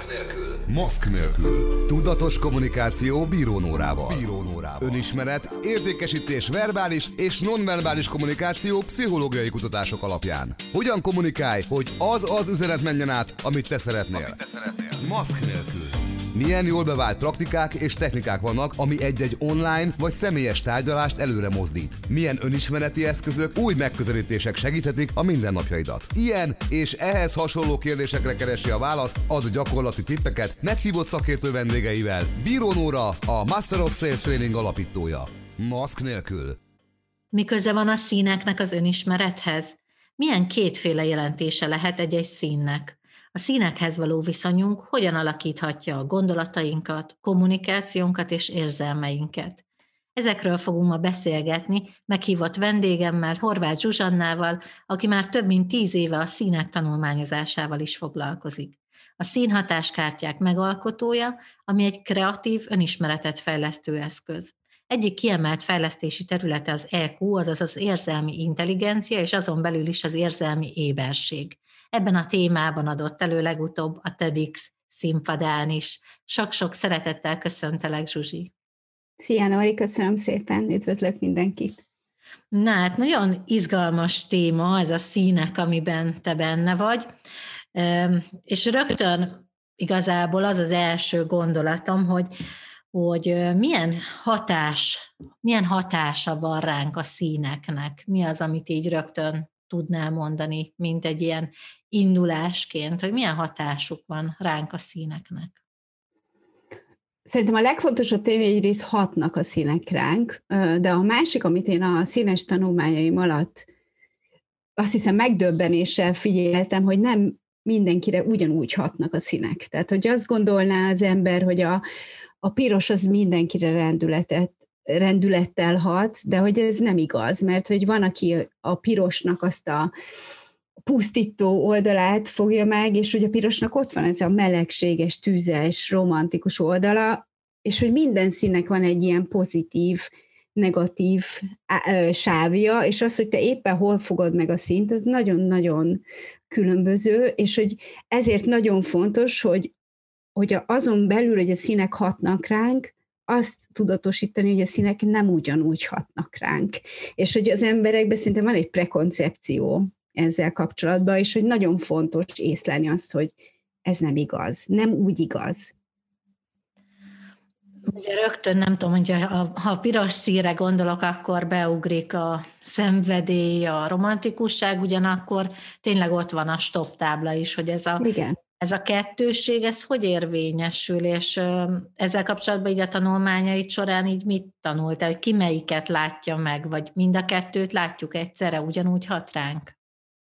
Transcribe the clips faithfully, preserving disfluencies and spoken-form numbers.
nélkül. Maszk nélkül. Tudatos kommunikáció Bíró Nórával. Bíró Nórával. Önismeret, értékesítés verbális és nonverbális kommunikáció pszichológiai kutatások alapján. Hogyan kommunikálj, hogy az az üzenet menjen át, amit te szeretnél. Amit te szeretnél. Maszk nélkül. Milyen jól bevált praktikák és technikák vannak, ami egy-egy online vagy személyes tárgyalást előre mozdít. Milyen önismereti eszközök, új megközelítések segíthetik a mindennapjaidat. Ilyen és ehhez hasonló kérdésekre keresi a választ, ad gyakorlati tippeket meghívott szakértő vendégeivel. Bíró Nóra, a Master of Sales Training alapítója. Maszk nélkül. Mi köze van a színeknek az önismerethez? Milyen kétféle jelentése lehet egy-egy színnek? A színekhez való viszonyunk hogyan alakíthatja a gondolatainkat, kommunikációnkat és érzelmeinket? Ezekről fogunk ma beszélgetni meghívott vendégemmel, Horváth Zsuzsannával, aki már több mint tíz éve a színek tanulmányozásával is foglalkozik. A színhatáskártyák megalkotója, ami egy kreatív, önismeretet fejlesztő eszköz. Egyik kiemelt fejlesztési területe az é kú, azaz az érzelmi intelligencia, és azon belül is az érzelmi éberség. Ebben a témában adott elő legutóbb a TEDx színpadán is. Sok-sok szeretettel köszöntelek, Zsuzsi. Szia, Nori, köszönöm szépen, üdvözlök mindenkit. Na hát nagyon izgalmas téma ez a színek, amiben te benne vagy, és rögtön igazából az az első gondolatom, hogy, hogy milyen hatás, milyen hatása van ránk a színeknek, mi az, amit így rögtön tudnál mondani, mint egy ilyen indulásként, hogy milyen hatásuk van ránk a színeknek? Szerintem a legfontosabb tény, hogy egyrészt hatnak a színek ránk, de a másik, amit én a színes tanulmányaim alatt azt hiszem megdöbbenéssel figyeltem, hogy nem mindenkire ugyanúgy hatnak a színek. Tehát, hogy azt gondolná az ember, hogy a, a piros az mindenkire rendületet rendülettel hat, de hogy ez nem igaz, mert hogy van, aki a pirosnak azt a pusztító oldalát fogja meg, és hogy a pirosnak ott van ez a melegséges, tüzes, romantikus oldala, és hogy minden színnek van egy ilyen pozitív, negatív sávja, és az, hogy te éppen hol fogod meg a színt, az nagyon-nagyon különböző, és hogy ezért nagyon fontos, hogy, hogy azon belül, hogy a színek hatnak ránk, azt tudatosítani, hogy a színek nem ugyanúgy hatnak ránk. És hogy az emberekben szerintem van egy prekoncepció ezzel kapcsolatban, és hogy nagyon fontos észlelni azt, hogy ez nem igaz, nem úgy igaz. Ugye rögtön nem tudom, hogy ha a piros színre gondolok, akkor beugrik a szenvedély, a romantikusság, ugyanakkor tényleg ott van a stop tábla is, hogy ez a Igen. Ez a kettősség, ez hogy érvényesül, és ezzel kapcsolatban így a tanulmányait során így mit tanultál, hogy ki melyiket látja meg, vagy mind a kettőt látjuk egyszerre, ugyanúgy hat ránk?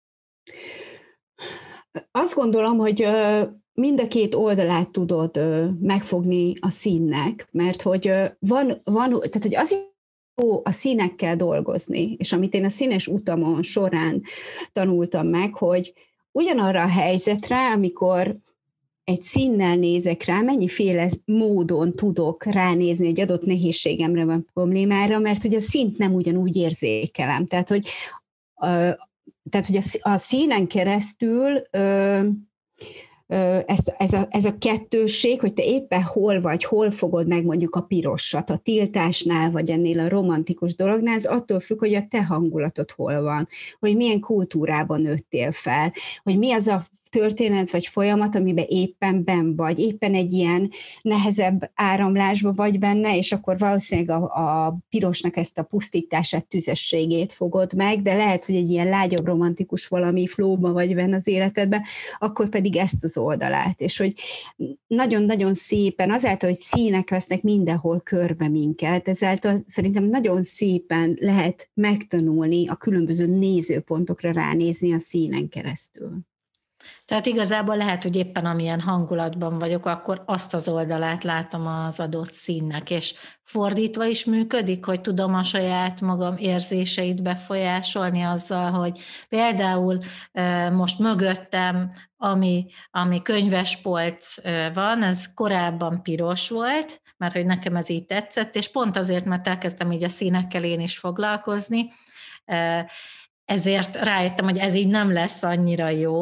Azt gondolom, hogy mind a két oldalát tudod megfogni a színnek, mert hogy van, van tehát hogy az jó a színekkel dolgozni, és amit én a színes utamon során tanultam meg, hogy ugyanarra a helyzetre, amikor egy színnel nézek rá, mennyiféle módon tudok ránézni egy adott nehézségemre vagy problémára, mert hogy a színt nem ugyanúgy érzékelem. Tehát, hogy, ö, tehát, hogy a, a színen keresztül ö, ö, ez, ez, a, ez a kettősség, hogy te éppen hol vagy, hol fogod meg mondjuk a pirosat, a tiltásnál, vagy ennél a romantikus dolognál, ez attól függ, hogy a te hangulatod hol van, hogy milyen kultúrában nőttél fel, hogy mi az a történet vagy folyamat, amiben éppen benn vagy, éppen egy ilyen nehezebb áramlásba vagy benne, és akkor valószínűleg a, a pirosnak ezt a pusztítását, tüzességét fogod meg, de lehet, hogy egy ilyen lágyabb, romantikus valami flóba vagy benne az életedben, akkor pedig ezt az oldalát. És hogy nagyon-nagyon szépen, azáltal, hogy színek vesznek mindenhol körbe minket, ezáltal szerintem nagyon szépen lehet megtanulni a különböző nézőpontokra ránézni a színen keresztül. Tehát igazából lehet, hogy éppen amilyen hangulatban vagyok, akkor azt az oldalát látom az adott színnek, és fordítva is működik, hogy tudom a saját magam érzéseit befolyásolni azzal, hogy például most mögöttem, ami, ami könyvespolc van, ez korábban piros volt, mert hogy nekem ez így tetszett, és pont azért, mert elkezdtem így a színekkel én is foglalkozni, ezért rájöttem, hogy ez így nem lesz annyira jó,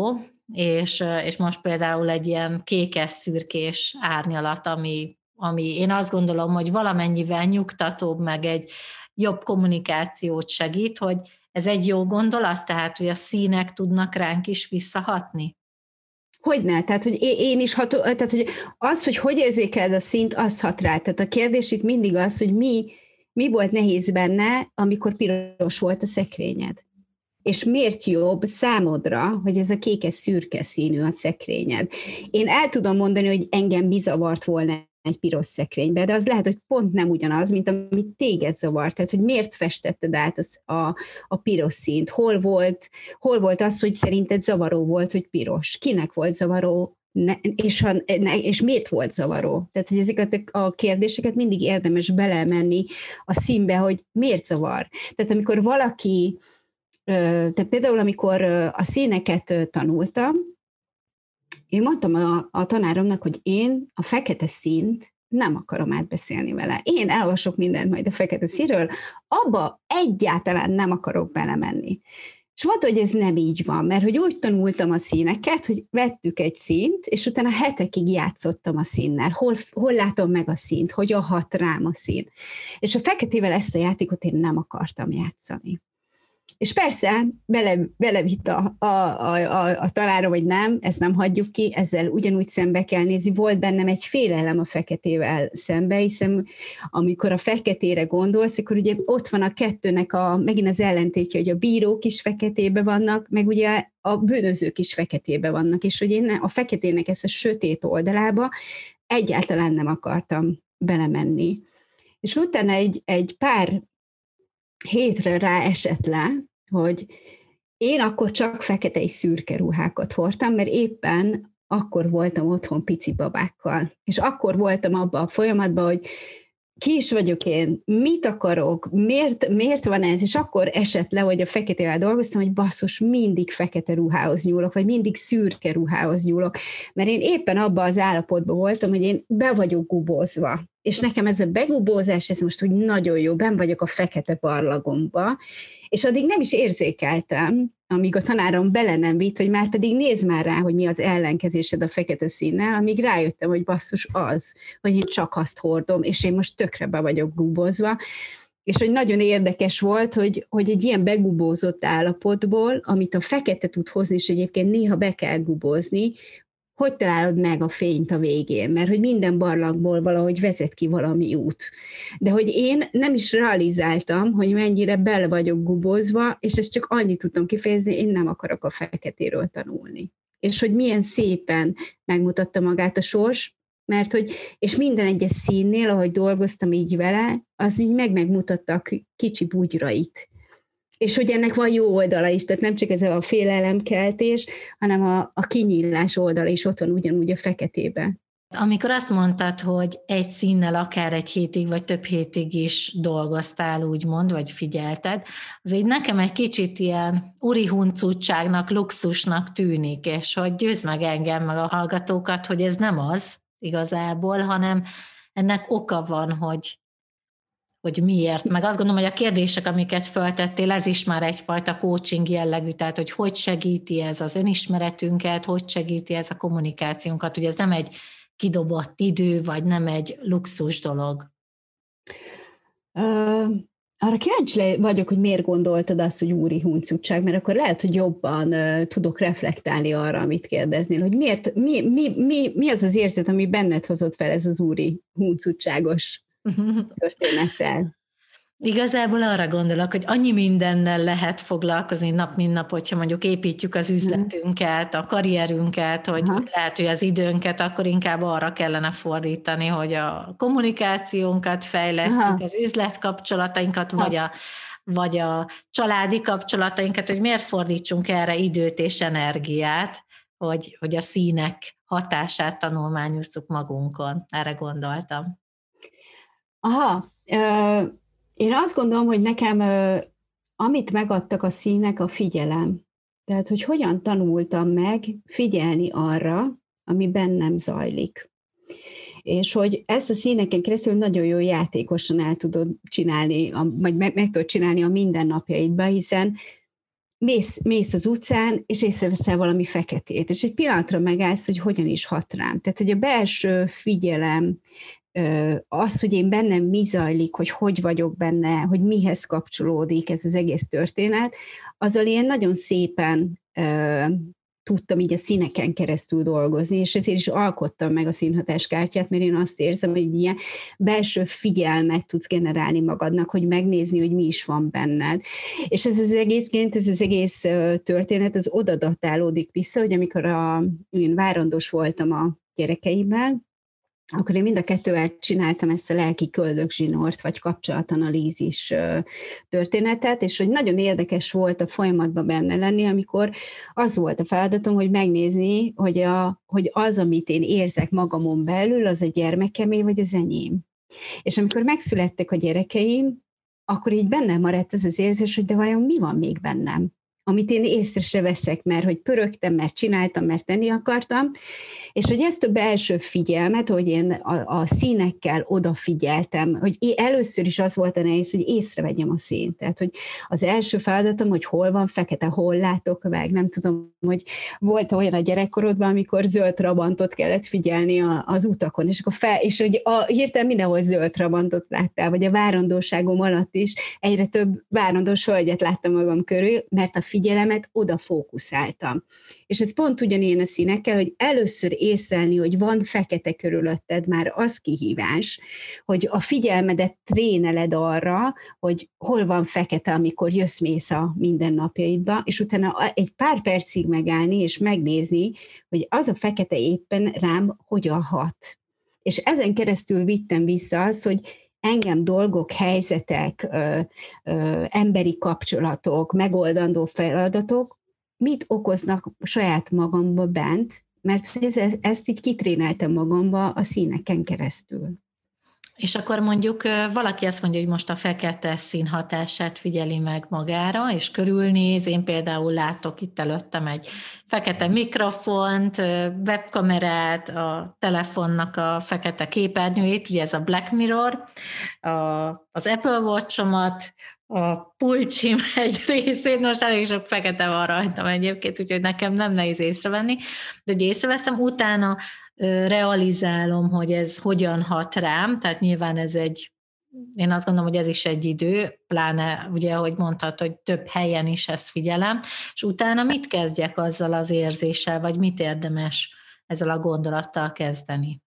és, és most például egy ilyen kékes-szürkés árnyalat, ami, ami én azt gondolom, hogy valamennyivel nyugtatóbb, meg egy jobb kommunikációt segít, hogy ez egy jó gondolat, tehát, hogy a színek tudnak ránk is visszahatni? Hogyne, tehát, hogy én is ható, tehát, hogy az, hogy hogy érzékeled a színt, az hat rá. Tehát a kérdés itt mindig az, hogy mi, mi volt nehéz benne, amikor piros volt a szekrényed. És miért jobb számodra, hogy ez a kékes-szürke színű a szekrényed. Én el tudom mondani, hogy engem bizavart volna egy piros szekrénybe, de az lehet, hogy pont nem ugyanaz, mint amit téged zavart. Tehát, hogy miért festetted át az, a, a piros színt? Hol volt, hol volt az, hogy szerinted zavaró volt, hogy piros? Kinek volt zavaró? Ne, és, ha, ne, és miért volt zavaró? Tehát, hogy ezeket a kérdéseket mindig érdemes belemenni a színbe, hogy miért zavar. Tehát, amikor valaki, tehát például, amikor a színeket tanultam, én mondtam a, a tanáromnak, hogy én a fekete színt nem akarom átbeszélni vele. Én elolvasok mindent majd a fekete színről, abba egyáltalán nem akarok belemenni. És mondta, hogy ez nem így van, mert hogy úgy tanultam a színeket, hogy vettük egy színt, és utána hetekig játszottam a színnel. Hol, hol látom meg a színt, hogyan hat rám a szín. És a feketével ezt a játékot én nem akartam játszani. És persze bele, belevitt a, a, a, a tanárom, hogy nem, ezt nem hagyjuk ki, ezzel ugyanúgy szembe kell nézni. Volt bennem egy félelem a feketével szembe, hiszen amikor a feketére gondolsz, akkor ugye ott van a kettőnek a, megint az ellentétje, hogy a bírók is feketébe vannak, meg ugye a bűnözők is feketébe vannak, és hogy én a feketének ezt a sötét oldalába egyáltalán nem akartam belemenni. És utána egy, egy pár hétre rá esett le, hogy én akkor csak fekete és szürke ruhákat hordtam, mert éppen akkor voltam otthon pici babákkal. És akkor voltam abban a folyamatban, hogy ki is vagyok én, mit akarok, miért, miért van ez, és akkor esett le, hogy a feketével dolgoztam, hogy basszus, mindig fekete ruhához nyúlok, vagy mindig szürke ruhához nyúlok, mert én éppen abban az állapotban voltam, hogy én be vagyok gubózva, és nekem ez a begubózás, ez most úgy nagyon jó, benn vagyok a fekete barlagomba, és addig nem is érzékeltem, amíg a tanárom bele nem vitt, hogy már pedig nézd már rá, hogy mi az ellenkezésed a fekete színnel, amíg rájöttem, hogy basszus az, hogy én csak azt hordom, és én most tökre be vagyok gubózva, és hogy nagyon érdekes volt, hogy, hogy egy ilyen begubózott állapotból, amit a fekete tud hozni, és egyébként néha be kell gubózni, hogy találod meg a fényt a végén, mert hogy minden barlangból valahogy vezet ki valami út. De hogy én nem is realizáltam, hogy mennyire bele vagyok gubózva, és ezt csak annyit tudtam kifejezni, én nem akarok a feketéről tanulni. És hogy milyen szépen megmutatta magát a sors, mert hogy, és minden egyes színnél, ahogy dolgoztam így vele, az így meg-megmutatta a kicsi bugyrait. És hogy ennek van jó oldala is, tehát nem csak ez a félelemkeltés, hanem a, a kinyílás oldala is ott van ugyanúgy a feketében. Amikor azt mondtad, hogy egy színnel akár egy hétig, vagy több hétig is dolgoztál, úgymond, vagy figyelted, az így nekem egy kicsit ilyen uri huncutságnak, luxusnak tűnik, és hogy győzd meg engem, meg a hallgatókat, hogy ez nem az igazából, hanem ennek oka van, hogy hogy miért. Meg azt gondolom, hogy a kérdések, amiket feltettél, ez is már egyfajta coaching jellegű, tehát hogy hogy segíti ez az önismeretünket, hogy segíti ez a kommunikációnkat, hogy ez nem egy kidobott idő, vagy nem egy luxus dolog. Uh, arra kíváncsi vagyok, hogy miért gondoltad azt, hogy úri huncutság, mert akkor lehet, hogy jobban uh, tudok reflektálni arra, amit kérdeznél, hogy miért, mi, mi, mi, mi az az érzet, ami benned hozott fel ez az úri huncutságos történettel. Igazából arra gondolok, hogy annyi mindennel lehet foglalkozni nap, mint nap, hogyha mondjuk építjük az üzletünket, a karrierünket, hogy Aha. lehet, hogy az időnket akkor inkább arra kellene fordítani, hogy a kommunikációnkat fejlesszük, Aha. az üzletkapcsolatainkat, vagy a, vagy a családi kapcsolatainkat, hogy miért fordítsunk erre időt és energiát, hogy, hogy a színek hatását tanulmányozzuk magunkon. Erre gondoltam. Aha, én azt gondolom, hogy nekem amit megadtak a színek, a figyelem. Tehát, hogy hogyan tanultam meg figyelni arra, ami bennem zajlik. És hogy ezt a színeken keresztül nagyon jó játékosan el tudod csinálni, vagy meg, meg tudod csinálni a mindennapjaidban, hiszen mész, mész az utcán, és észreveszel valami feketét, és egy pillanatra megállsz, hogy hogyan is hat rám. Tehát, hogy a belső figyelem, az, hogy én bennem mi zajlik, hogy hogy vagyok benne, hogy mihez kapcsolódik ez az egész történet, azzal ilyen nagyon szépen tudtam így a színeken keresztül dolgozni, és ezért is alkottam meg a színhatáskártyát, mert én azt érzem, hogy ilyen belső figyelmet tudsz generálni magadnak, hogy megnézni, hogy mi is van benned. És ez az egészként, ez az egész történet, az oda datálódik vissza, hogy amikor a, én várandós voltam a gyerekeimmel, akkor én mind a kettővel csináltam ezt a lelki köldögzsinort, vagy kapcsolatanalízis történetet, és hogy nagyon érdekes volt a folyamatban benne lenni, amikor az volt a feladatom, hogy megnézni, hogy, a, hogy az, amit én érzek magamon belül, az a gyermekemé, vagy az enyém. És amikor megszülettek a gyerekeim, akkor így bennem maradt ez az érzés, hogy de vajon mi van még bennem? Amit én észre se veszek, mert hogy pörögtem, mert csináltam, mert tenni akartam, és hogy ezt a belső figyelmet, hogy én a, a színekkel odafigyeltem, hogy én először is az volt a nehéz, hogy észrevegyem a színt. Tehát, hogy az első feladatom, hogy hol van fekete, hol látok meg, nem tudom, hogy volt olyan a gyerekkorodban, amikor zöld trabantot kellett figyelni a, az utakon, és akkor fel, és hogy a, hirtelen mindenhol zöld trabantot láttál, vagy a várandóságom alatt is egyre több várandós hölgyet láttam magam körül, mert a figyelemet oda fókuszáltam. És ez pont ugyanilyen a színekkel, hogy először észlelni, hogy van fekete körülötted, már az kihívás, hogy a figyelmedet tréneled arra, hogy hol van fekete, amikor jössz-mész a mindennapjaidba, és utána egy pár percig megállni, és megnézni, hogy az a fekete éppen rám hogyan hat. És ezen keresztül vittem vissza az, hogy engem dolgok, helyzetek, ö, ö, emberi kapcsolatok, megoldandó feladatok mit okoznak saját magamba bent, mert ez, ezt így kitréneltem magamba a színeken keresztül. És akkor mondjuk valaki azt mondja, hogy most a fekete szín hatását figyeli meg magára, és körülnéz. Én például látok itt előttem egy fekete mikrofont, webkamerát, a telefonnak a fekete képernyőjét, ugye ez a Black Mirror, a, az Apple Watch-omat, a pulcsim egy részét, most elég sok fekete van rajtam egyébként, úgyhogy nekem nem nehéz észrevenni, de hogy észreveszem, utána realizálom, hogy ez hogyan hat rám, tehát nyilván ez egy, én azt gondolom, hogy ez is egy idő, pláne ugye, ahogy mondtad, hogy több helyen is ezt figyelem, és utána mit kezdjek azzal az érzéssel, vagy mit érdemes ezzel a gondolattal kezdeni?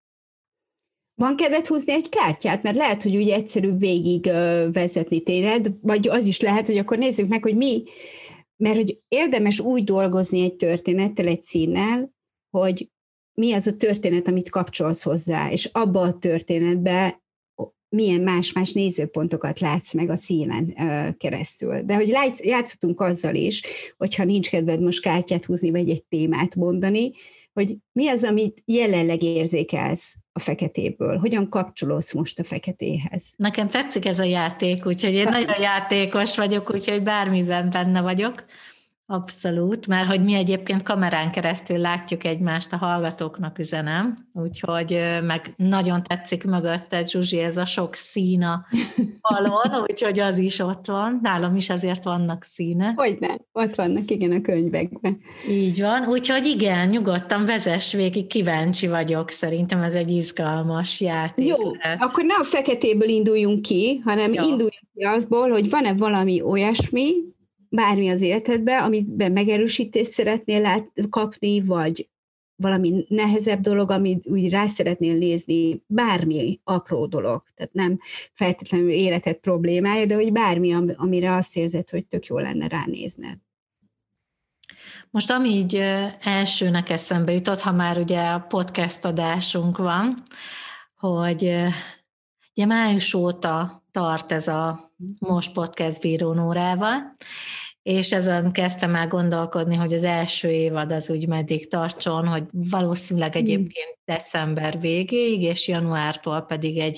Van kedved húzni egy kártyát? Mert lehet, hogy úgy egyszerűbb végig vezetni tényleg, vagy az is lehet, hogy akkor nézzük meg, hogy mi, mert hogy érdemes úgy dolgozni egy történettel, egy színnel, hogy mi az a történet, amit kapcsolsz hozzá, és abba a történetbe milyen más-más nézőpontokat látsz meg a színen keresztül. De hogy játszhatunk azzal is, hogyha nincs kedved most kártyát húzni, vagy egy témát mondani, hogy mi az, amit jelenleg érzékelsz a feketéből, hogyan kapcsolódsz most a feketéhez. Nekem tetszik ez a játék, úgyhogy én nagyon játékos vagyok, úgyhogy bármiben benne vagyok. Abszolút, mert hogy mi egyébként kamerán keresztül látjuk egymást, a hallgatóknak üzenem, úgyhogy meg nagyon tetszik mögötte, Zsuzsi, ez a sok szín a falon, úgyhogy az is ott van. Nálam is azért vannak színe. Hogyne, ott vannak, igen, a könyvekben. Így van, úgyhogy igen, nyugodtan vezess végig, kíváncsi vagyok, szerintem ez egy izgalmas játék. Jó, lehet. Akkor ne a feketéből induljunk ki, hanem Jó. induljunk ki azból, hogy van-e valami olyasmi, bármi az életedben, amiben megerősítést szeretnél lát, kapni, vagy valami nehezebb dolog, amit úgy rá szeretnél nézni, bármi apró dolog, tehát nem feltétlenül életed problémája, de hogy bármi, amire azt érzed, hogy tök jó lenne ránézned. Most ami így elsőnek eszembe jutott, ha már ugye a podcast adásunk van, hogy ugye május óta tart ez a Most Podcast Bírónórával, és ezen kezdtem el gondolkodni, hogy az első évad az úgy meddig tartson, hogy valószínűleg egyébként december végéig, és januártól pedig egy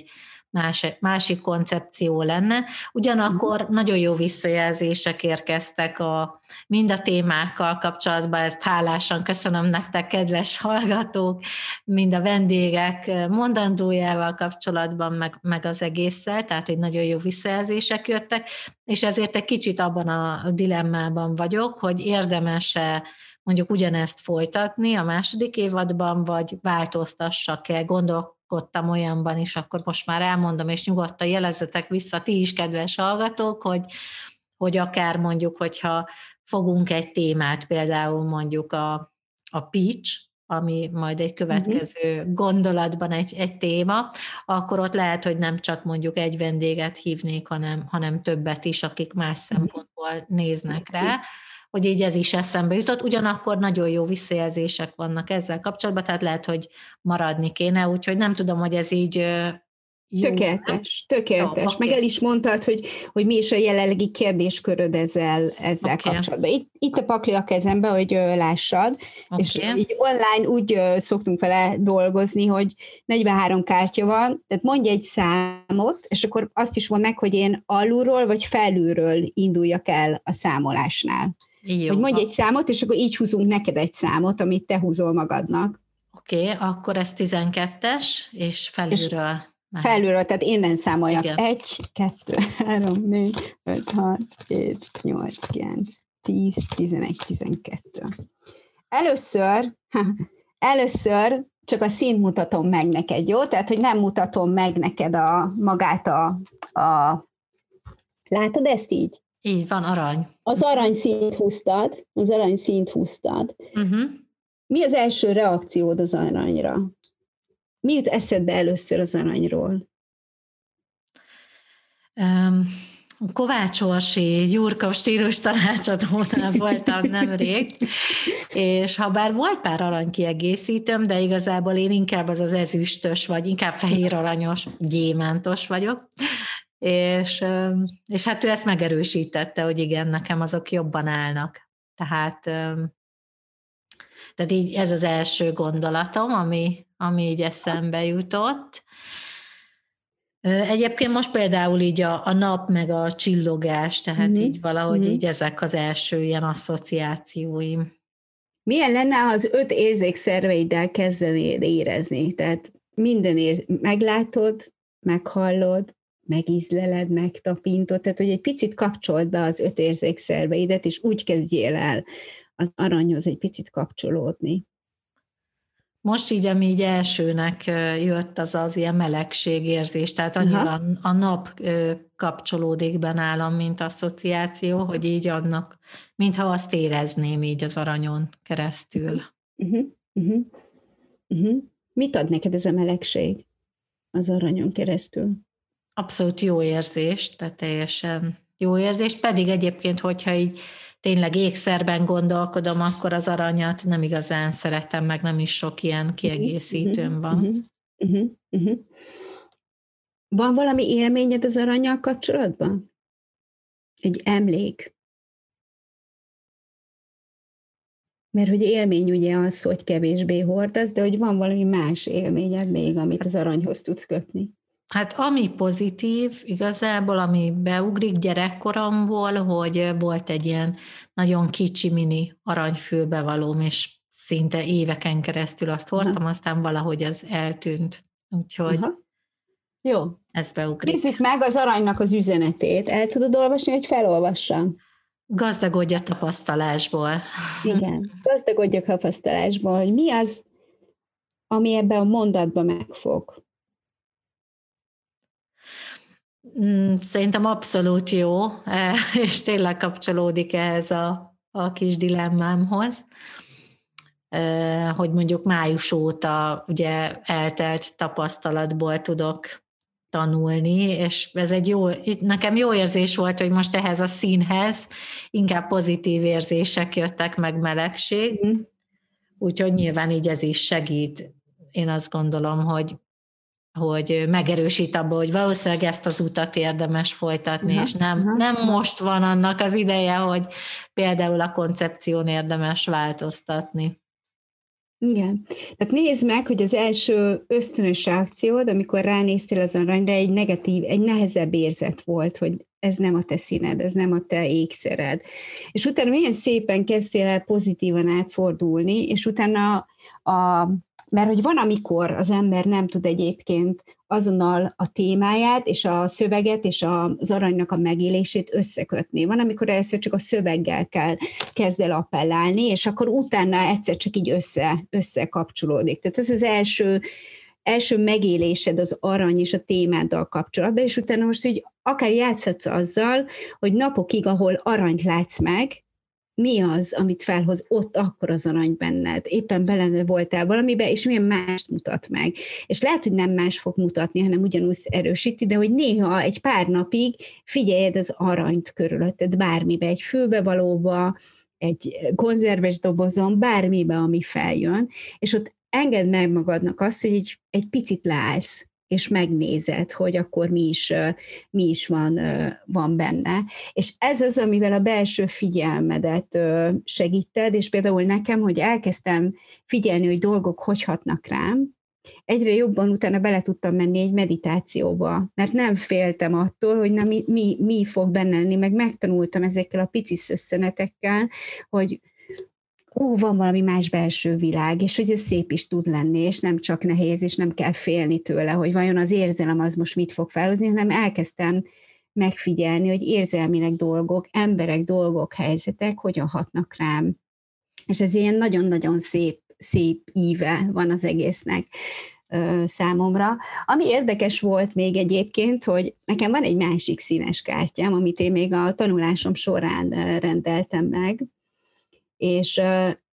más, másik koncepció lenne. Ugyanakkor nagyon jó visszajelzések érkeztek a, mind a témákkal kapcsolatban, ezt hálásan köszönöm nektek, kedves hallgatók, mind a vendégek mondandójával kapcsolatban, meg, meg az egésszel, tehát hogy nagyon jó visszajelzések jöttek, és ezért egy kicsit abban a dilemmában vagyok, hogy érdemes-e mondjuk ugyanezt folytatni a második évadban, vagy változtassak-e, gondolkodtam olyanban is, akkor most már elmondom, és nyugodtan jelezzetek vissza ti is, kedves hallgatók, hogy, hogy akár mondjuk, hogyha fogunk egy témát, például mondjuk a, a pitch, ami majd egy következő uh-huh. gondolatban egy, egy téma, akkor ott lehet, hogy nem csak mondjuk egy vendéget hívnék, hanem, hanem többet is, akik más szempontból néznek rá, hogy így ez is eszembe jutott. Ugyanakkor nagyon jó visszajelzések vannak ezzel kapcsolatban, tehát lehet, hogy maradni kéne, úgyhogy nem tudom, hogy ez így jó. Tökéletes, tökéletes. Jó, meg okay. el is mondtad, hogy, hogy mi is a jelenlegi kérdésköröd ezzel, ezzel okay. kapcsolatban. Itt, itt a pakli a kezembe, hogy lássad, okay. és így online úgy szoktunk vele dolgozni, hogy negyvenhárom kártya van, tehát mondj egy számot, és akkor azt is mondd meg, hogy én alulról vagy felülről induljak el a számolásnál. Jó. Hogy mondj egy számot, és akkor így húzunk neked egy számot, amit te húzol magadnak. Oké, okay, akkor ez tizenkettes, és felülről. És felülről, tehát innen számoljak. Igen. egy, kettő, három, négy, öt, hat, hét, nyolc, kilenc, tíz, tizenegy, tizenkettő. Először, először csak a színt mutatom meg neked, jó? Tehát, hogy nem mutatom meg neked a, magát a, a... Látod ezt így? Így van, arany. Az arany színt húztad, az arany színt húztad. Uh-huh. Mi az első reakciód az aranyra? Mi jut eszedbe először az aranyról? Um, Kovács Orsi Gyurka stílus tanácsadónál voltam nemrég, és ha bár volt pár arany kiegészítőm, de igazából én inkább az az ezüstös, vagy inkább fehér aranyos, gyémántos vagyok, és, és hát ő ezt megerősítette, hogy igen, nekem azok jobban állnak. Tehát, tehát így ez az első gondolatom, ami, ami így eszembe jutott. Egyébként most például így a, a nap meg a csillogás, tehát mm-hmm. így valahogy mm-hmm. így ezek az első ilyen asszociációim. Milyen lenne, ha az öt érzékszerveiddel kezdenéd érezni? Tehát minden érz... meglátod, meghallod, megízleled, megtapintod, tehát hogy egy picit kapcsold be az öt érzékszerveidet, és úgy kezdjél el az aranyhoz egy picit kapcsolódni. Most így, ami így elsőnek jött, az az ilyen melegségérzés, tehát annyira a nap kapcsolódik be nálam, mint asszociáció, hogy így annak, mintha azt érezném így az aranyon keresztül. Uh-huh, uh-huh, uh-huh. Mit ad neked ez a melegség az aranyon keresztül? Abszolút jó érzést, tehát teljesen jó érzést, pedig egyébként, hogyha így tényleg ékszerben gondolkodom, akkor az aranyat nem igazán szeretem, meg nem is sok ilyen kiegészítőm van. Uh-huh, uh-huh, uh-huh. Van valami élményed az arannyal kapcsolatban? Egy emlék? Mert hogy élmény ugye az, hogy kevésbé hordasz, de hogy van valami más élményed még, amit az aranyhoz tudsz kötni? Hát ami pozitív, igazából, ami beugrik gyerekkoromból, hogy volt egy ilyen nagyon kicsi mini aranyfülbevalóm, és szinte éveken keresztül azt hordtam, aha. aztán valahogy ez eltűnt. Úgyhogy aha. Jó. Ez beugrik. Nézzük meg az aranynak az üzenetét. El tudod olvasni, hogy felolvassam? Gazdagodj a tapasztalásból. Igen, gazdagodj a tapasztalásból, hogy mi az, ami ebben a mondatban megfog. Szerintem abszolút jó, és tényleg kapcsolódik ehhez a, a kis dilemmámhoz, hogy mondjuk május óta ugye eltelt tapasztalatból tudok tanulni, és ez egy jó, nekem jó érzés volt, hogy most ehhez a színhez inkább pozitív érzések jöttek, meg melegség, mm. úgyhogy nyilván így ez is segít. Én azt gondolom, hogy hogy megerősít abba, hogy valószínűleg ezt az utat érdemes folytatni, aha, és nem, aha. nem most van annak az ideje, hogy például a koncepción érdemes változtatni. Igen. Tehát nézd meg, hogy az első ösztönös reakciód, amikor ránéztél az aranyra, egy negatív, egy nehezebb érzet volt, hogy ez nem a te színed, ez nem a te ékszered. És utána milyen szépen kezdtél el pozitívan átfordulni, és utána a, mert hogy van, amikor az ember nem tud egyébként azonnal a témáját és a szöveget és az aranynak a megélését összekötni. Van, amikor először csak a szöveggel kell kezd el appellálni, és akkor utána egyszer csak így össze, összekapcsolódik. Tehát ez az első, első megélésed az arany és a témáddal kapcsolatban, és utána most így akár játszhatsz azzal, hogy napokig, ahol aranyt látsz meg, mi az, amit felhoz ott akkor az arany benned. Éppen bele voltál valamibe, és milyen mást mutat meg. És lehet, hogy nem más fog mutatni, hanem ugyanúgy erősíti, de hogy néha egy pár napig figyeljed az aranyt körülötted, bármibe, egy fülbevalóba, egy konzerves dobozon, bármibe, ami feljön, és ott engedd meg magadnak azt, hogy egy, egy picit leállsz, és megnézed, hogy akkor mi is, mi is van, van benne. És ez az, amivel a belső figyelmedet segíted, és például nekem, hogy elkezdtem figyelni, hogy dolgok hogy hatnak rám, egyre jobban utána bele tudtam menni egy meditációba, mert nem féltem attól, hogy na, mi, mi, mi fog benne lenni, meg megtanultam ezekkel a pici szösszenetekkel, hogy ó, van valami más belső világ, és hogy ez szép is tud lenni, és nem csak nehéz, és nem kell félni tőle, hogy vajon az érzelem az most mit fog felhozni, hanem elkezdtem megfigyelni, hogy érzelmileg dolgok, emberek, dolgok, helyzetek hogyan hatnak rám. És ez ilyen nagyon-nagyon szép, szép íve van az egésznek ö, számomra. Ami érdekes volt még egyébként, hogy nekem van egy másik színes kártyám, amit én még a tanulásom során rendeltem meg, és,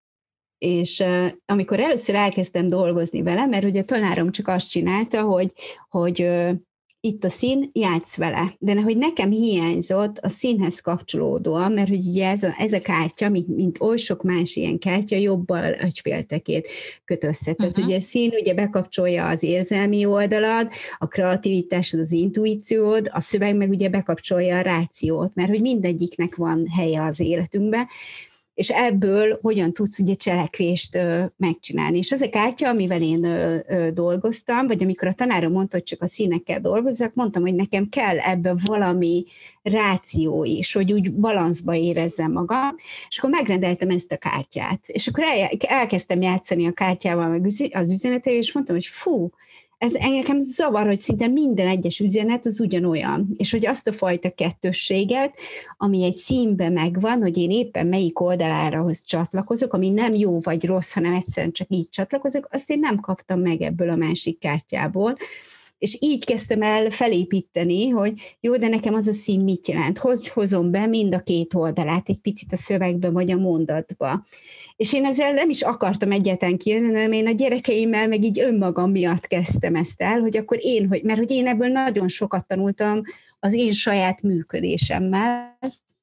és amikor először elkezdtem dolgozni vele, mert ugye a tanárom csak azt csinálta, hogy, hogy itt a szín, játsz vele. De hogy nekem hiányzott a színhez kapcsolódóan, mert hogy ugye ez a, ez a kártya, mint, mint oly sok más ilyen kártya, jobbal egyféltekét köt össze. Tehát uh-huh. ugye a szín ugye bekapcsolja az érzelmi oldalad, a kreativitásod, az intuíciód, a szöveg meg ugye bekapcsolja a rációt, mert hogy mindegyiknek van helye az életünkben, és ebből hogyan tudsz ugye cselekvést ö, megcsinálni. És az a kártya, amivel én ö, ö, dolgoztam, vagy amikor a tanárom mondta, hogy csak a színekkel dolgozzak, mondtam, hogy nekem kell ebbe valami ráció is, hogy úgy balanszba érezzem magam, és akkor megrendeltem ezt a kártyát. És akkor el, elkezdtem játszani a kártyával meg az üzenetével, és mondtam, hogy fú, ez engem zavar, hogy szinte minden egyes üzenet az ugyanolyan, és hogy azt a fajta kettősséget, ami egy színben megvan, hogy én éppen melyik oldalárahoz csatlakozok, ami nem jó vagy rossz, hanem egyszerűen csak így csatlakozok, azt én nem kaptam meg ebből a másik kártyából. És így kezdtem el felépíteni, hogy jó, de nekem az a szín mit jelent? Hogy hozom be mind a két oldalát egy picit a szövegbe vagy a mondatba. És én ezzel nem is akartam egyáltalán kijönni, hanem én a gyerekeimmel meg így önmagam miatt kezdtem ezt el, hogy akkor én, hogy, mert hogy én ebből nagyon sokat tanultam az én saját működésemmel,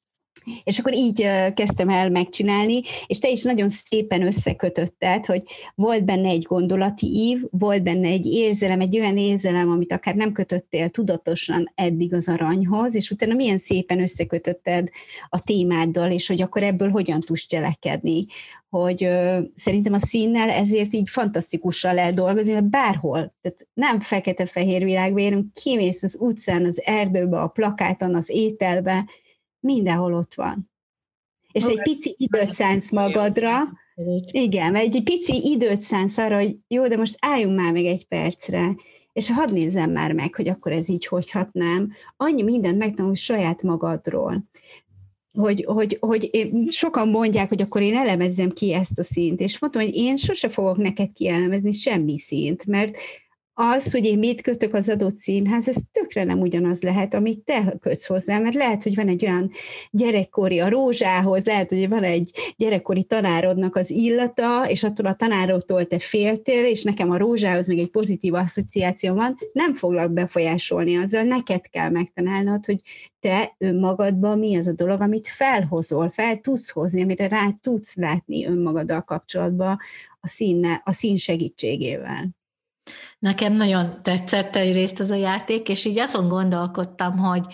és akkor így kezdtem el megcsinálni, és te is nagyon szépen összekötötted, hogy volt benne egy gondolati ív, volt benne egy érzelem, egy olyan érzelem, amit akár nem kötöttél tudatosan eddig az aranyhoz, és utána milyen szépen összekötötted a témáddal, és hogy akkor ebből hogyan tudsz cselekedni. Hogy ö, szerintem a színnel ezért így fantasztikusan lehet dolgozni, mert bárhol, tehát nem fekete-fehér világban érünk, kimész az utcán, az erdőbe, a plakáton, az ételbe, mindenhol ott van. És egy pici időt szánsz magadra, igen, egy pici időt szánsz arra, hogy jó, de most álljunk már meg egy percre, és hadd nézzem már meg, hogy akkor ez így hogy hatnám. Annyi mindent megtanulsz saját magadról. Hogy, hogy, hogy én, sokan mondják, hogy akkor én elemezzem ki ezt a színt, és mondtam, hogy én sose fogok neked kielemezni semmi színt, mert az, hogy én mit kötök az adott színhez, ez tökre nem ugyanaz lehet, amit te kötsz hozzá, mert lehet, hogy van egy olyan gyerekkori a rózsához, lehet, hogy van egy gyerekkori tanárodnak az illata, és attól a tanároktól te féltél, és nekem a rózsához még egy pozitív asszociáció van, nem foglak befolyásolni azzal, neked kell megtanálnod, hogy te önmagadban mi az a dolog, amit felhozol, fel tudsz hozni, amire rá tudsz látni önmagaddal kapcsolatban a, színe, a szín segítségével. Nekem nagyon tetszett egyrészt ez a játék, és így azon gondolkodtam, hogy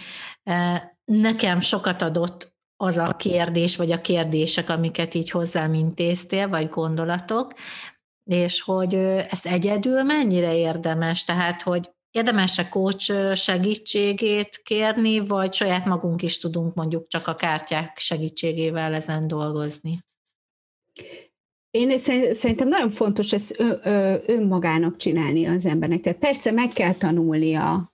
nekem sokat adott az a kérdés, vagy a kérdések, amiket így hozzám intéztél, vagy gondolatok, és hogy ezt egyedül mennyire érdemes, tehát hogy érdemes-e coach segítségét kérni, vagy saját magunk is tudunk mondjuk csak a kártyák segítségével ezen dolgozni? Én szerintem nagyon fontos ezt önmagának csinálni az embernek. Tehát persze meg kell tanulnia,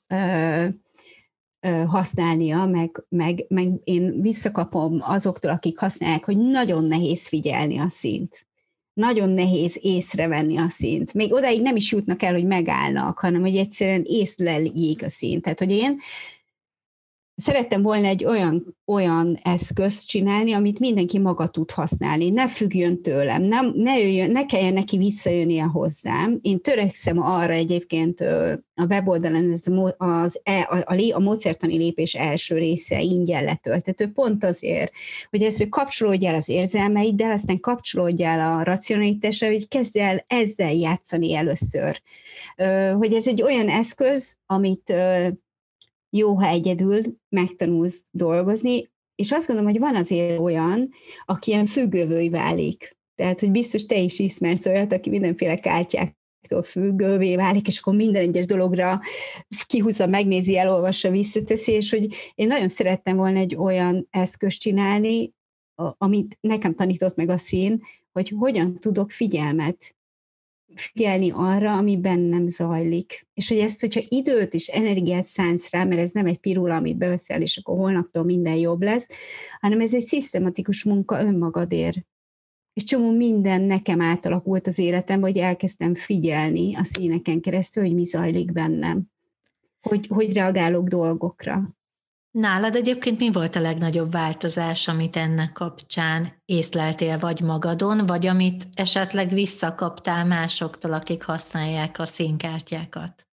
használnia, meg, meg, meg én visszakapom azoktól, akik használják, hogy nagyon nehéz figyelni a színt. Nagyon nehéz észrevenni a színt. Még odáig nem is jutnak el, hogy megállnak, hanem hogy egyszerűen észleljék a színt. Tehát, hogy én szerettem volna egy olyan, olyan eszközt csinálni, amit mindenki maga tud használni. Ne függjön tőlem, nem, ne, jöjjön, ne kelljen neki visszajönnie hozzám. Én törekszem arra egyébként a weboldalon, ez az, a, a, a módszertani lépés első része ingyen letölthető, pont azért, hogy ezt, hogy kapcsolódj el az érzelmeiddel, aztán kapcsolódj el a racionalitással, hogy kezdj el ezzel játszani először. Hogy ez egy olyan eszköz, amit jó, ha egyedül megtanulsz dolgozni, és azt gondolom, hogy van azért olyan, aki ilyen függővé válik. Tehát, hogy biztos te is ismersz olyat, aki mindenféle kártyáktól függővé válik, és akkor minden egyes dologra kihúzza, megnézi, elolvassa, visszateszi, és hogy én nagyon szerettem volna egy olyan eszközt csinálni, amit nekem tanított meg a szín, hogy hogyan tudok figyelmet figyelni arra, ami bennem zajlik. És hogy ezt, hogyha időt és energiát szánsz rá, mert ez nem egy pirula, amit beveszel, és akkor holnaptól minden jobb lesz, hanem ez egy szisztematikus munka önmagadért. És csomó minden nekem átalakult az életem, hogy elkezdtem figyelni a színeken keresztül, hogy mi zajlik bennem. Hogy, hogy reagálok dolgokra. Nálad egyébként mi volt a legnagyobb változás, amit ennek kapcsán észleltél vagy magadon, vagy amit esetleg visszakaptál másoktól, akik használják a színkártyákat?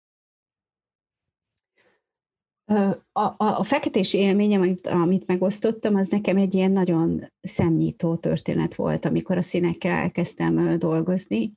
A, a, a feketés élményem, amit, amit megosztottam, az nekem egy ilyen nagyon szemnyitó történet volt, amikor a színekkel elkezdtem dolgozni.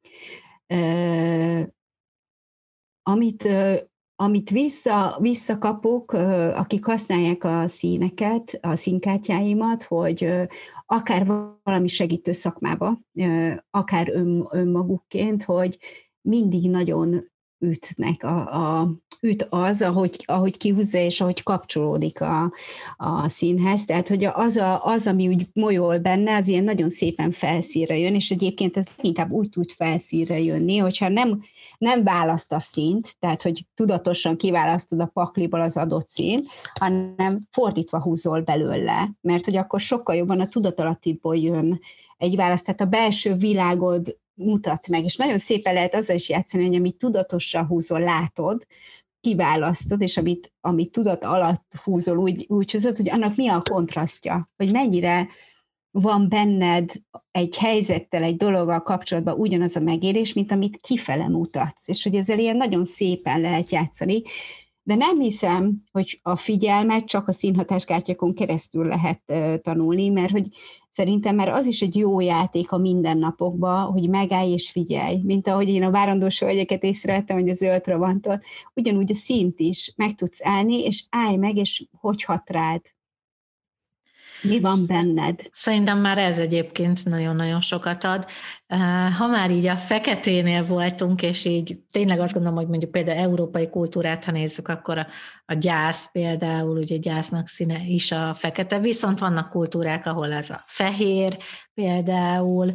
Amit... Amit vissza, visszakapok, akik használják a színeket, a színkártyáimat, hogy akár valami segítő szakmába, akár ön, önmagukként, hogy mindig nagyon ütnek a, a üt az, ahogy, ahogy kihúzza és ahogy kapcsolódik a, a színhez. Tehát, hogy az, a, az, ami úgy molyol benne, az ilyen nagyon szépen felszínre jön, és egyébként ez inkább úgy tud felszínre jönni, hogyha nem, nem választ a színt, tehát, hogy tudatosan kiválasztod a pakliból az adott színt, hanem fordítva húzol belőle, mert hogy akkor sokkal jobban a tudatalattiból jön egy választ, tehát a belső világod mutat meg, és nagyon szépen lehet azzal is játszani, hogy amit tudatosan húzol, látod, kiválasztod, és amit, amit tudat alatt húzol, úgy, úgy húzod, hogy annak mi a kontrasztja, hogy mennyire van benned egy helyzettel, egy dologgal kapcsolatban ugyanaz a megérés, mint amit kifele mutatsz, és hogy ezzel ilyen nagyon szépen lehet játszani, de nem hiszem, hogy a figyelmet csak a színhatáskártyákon keresztül lehet uh, tanulni, mert hogy szerintem már az is egy jó játék a mindennapokban, hogy megállj és figyelj. Mint ahogy én a várandós hölgyeket észrevettem, hogy a zöld rovantot, ugyanúgy a színt is meg tudsz állni, és állj meg, és hogy hat rád. Mi van benned? Szerintem már ez egyébként nagyon-nagyon sokat ad. Ha már így a feketénél voltunk, és így tényleg azt gondolom, hogy mondjuk például európai kultúrát, ha nézzük, akkor a, a gyász például, ugye gyásznak színe is a fekete, viszont vannak kultúrák, ahol ez a fehér például,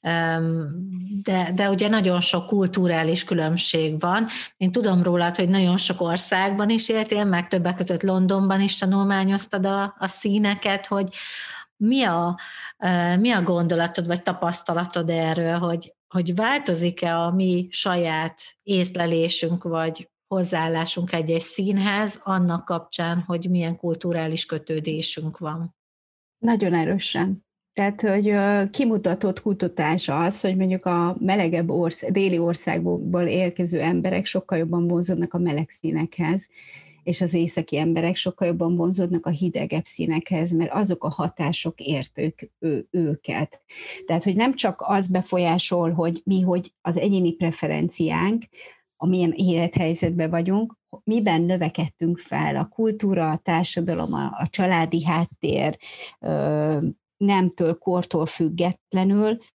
de, de ugye nagyon sok kulturális különbség van. Én tudom rólad, hogy nagyon sok országban is éltél, meg többek között Londonban is tanulmányoztad a, a színeket, hogy mi a, mi a gondolatod, vagy tapasztalatod erről, hogy, hogy változik-e a mi saját észlelésünk, vagy hozzáállásunk egy-egy színhez, annak kapcsán, hogy milyen kulturális kötődésünk van? Nagyon erősen. Tehát, hogy kimutatott kutatás az, hogy mondjuk a melegebb ország, déli országból érkező emberek sokkal jobban vonzódnak a meleg színekhez, és az északi emberek sokkal jobban vonzódnak a hidegebb színekhez, mert azok a hatások értők ő, őket. Tehát, hogy nem csak az befolyásol, hogy mi, hogy az egyéni preferenciánk, amilyen élethelyzetben vagyunk, miben növekedtünk fel, a kultúra, a társadalom, a, a családi háttér, nemtől, kortól függetlenül,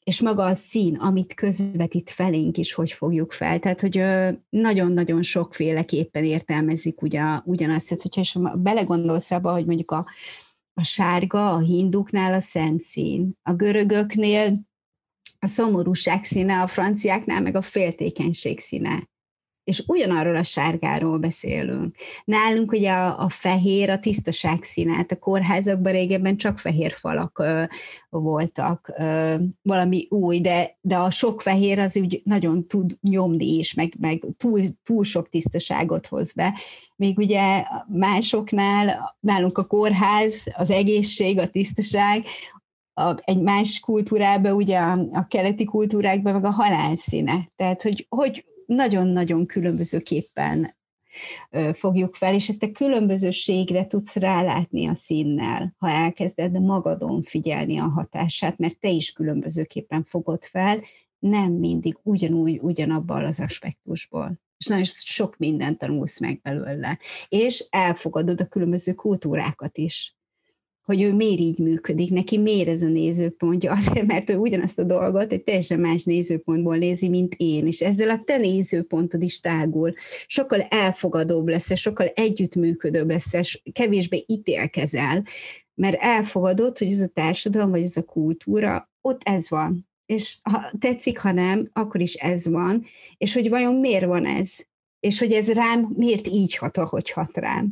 és maga a szín, amit közvetít felénk is, hogy fogjuk fel. Tehát, hogy nagyon-nagyon sokféleképpen értelmezik ugyan, ugyanazt. Tehát, hogyha belegondolsz abba, hogy mondjuk a, a sárga, a hinduknál a szent szín, a görögöknél a szomorúság színe, a franciáknál meg a féltékenység színe. És ugyanarról a sárgáról beszélünk. Nálunk ugye a, a fehér, a tisztaság színát, a kórházakban régebben csak fehér falak ö, voltak, ö, valami új, de, de a sok fehér az úgy nagyon tud nyomni is, meg, meg túl, túl sok tisztaságot hoz be. Még ugye másoknál, nálunk a kórház, az egészség, a tisztaság, a, egy más kultúrában, ugye a, a keleti kultúrákban meg a halál színe. Tehát, hogy, hogy nagyon-nagyon különbözőképpen fogjuk fel, és ezt a különbözőségre tudsz rálátni a színnel, ha elkezded magadon figyelni a hatását, mert te is különbözőképpen fogod fel, nem mindig ugyanúgy, ugyanabban az aspektusból. És nagyon sok mindent tanulsz meg belőle. És elfogadod a különböző kultúrákat is, hogy ő miért így működik, neki miért ez a nézőpontja, azért, mert ő ugyanazt a dolgot egy teljesen más nézőpontból nézi, mint én, és ezzel a te nézőpontod is tágul. Sokkal elfogadóbb lesz, sokkal együttműködőbb lesz, kevésbé ítélkezel, mert elfogadod, hogy ez a társadalom, vagy ez a kultúra, ott ez van. És ha tetszik, ha nem, akkor is ez van, és hogy vajon miért van ez, és hogy ez rám miért így hat, ahogy hat rám.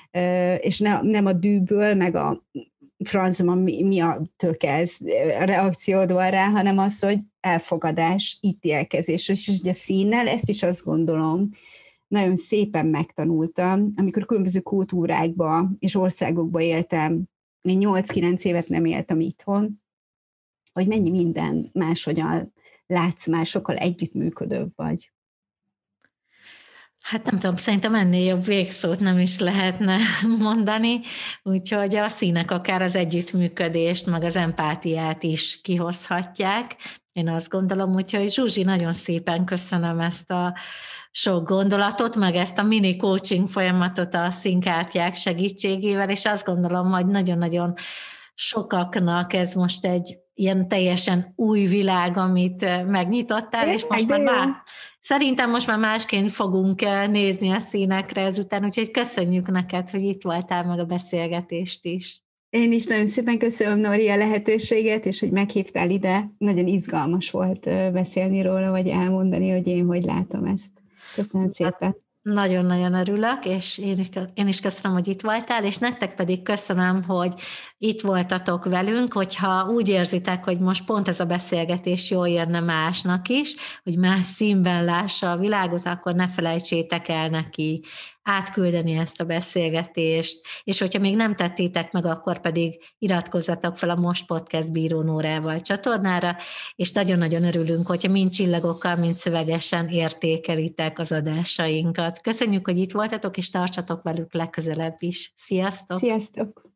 És ne, nem a dűből, meg a francban mi, mi a tök ez a reakciód van rá, hanem az, hogy elfogadás, ítélkezés, és a színnel ezt is azt gondolom, nagyon szépen megtanultam, amikor különböző kultúrákba és országokba éltem, én nyolc-kilenc évet nem éltem itthon, hogy mennyi minden máshogyan látsz, már sokkal együttműködőbb vagy. Hát nem tudom, szerintem ennél jobb végszót nem is lehetne mondani, úgyhogy a színek akár az együttműködést, meg az empátiát is kihozhatják. Én azt gondolom, úgyhogy Zsuzsi, nagyon szépen köszönöm ezt a sok gondolatot, meg ezt a mini coaching folyamatot a színkártyák segítségével, és azt gondolom, hogy nagyon-nagyon sokaknak ez most egy ilyen teljesen új világ, amit megnyitottál, és most már, már szerintem most már másként fogunk nézni a színekre ezután, úgyhogy köszönjük neked, hogy itt voltál, meg a beszélgetést is. Én is nagyon szépen köszönöm, Nori, a lehetőséget, és hogy meghívtál ide. Nagyon izgalmas volt beszélni róla, vagy elmondani, hogy én hogy látom ezt. Köszönöm szépen. Nagyon-nagyon örülök, és én is, én is köszönöm, hogy itt voltál, és nektek pedig köszönöm, hogy itt voltatok velünk, hogyha úgy érzitek, hogy most pont ez a beszélgetés jól jönne másnak is, hogy más színben lássa a világot, akkor ne felejtsétek el neki átküldeni ezt a beszélgetést, és hogyha még nem tettétek meg, akkor pedig iratkozzatok fel a Most Podcast Bíró Nórával csatornára, és nagyon-nagyon örülünk, hogyha mind csillagokkal, mind szövegesen értékelitek az adásainkat. Köszönjük, hogy itt voltatok, és tartsatok velük legközelebb is. Sziasztok! Sziasztok!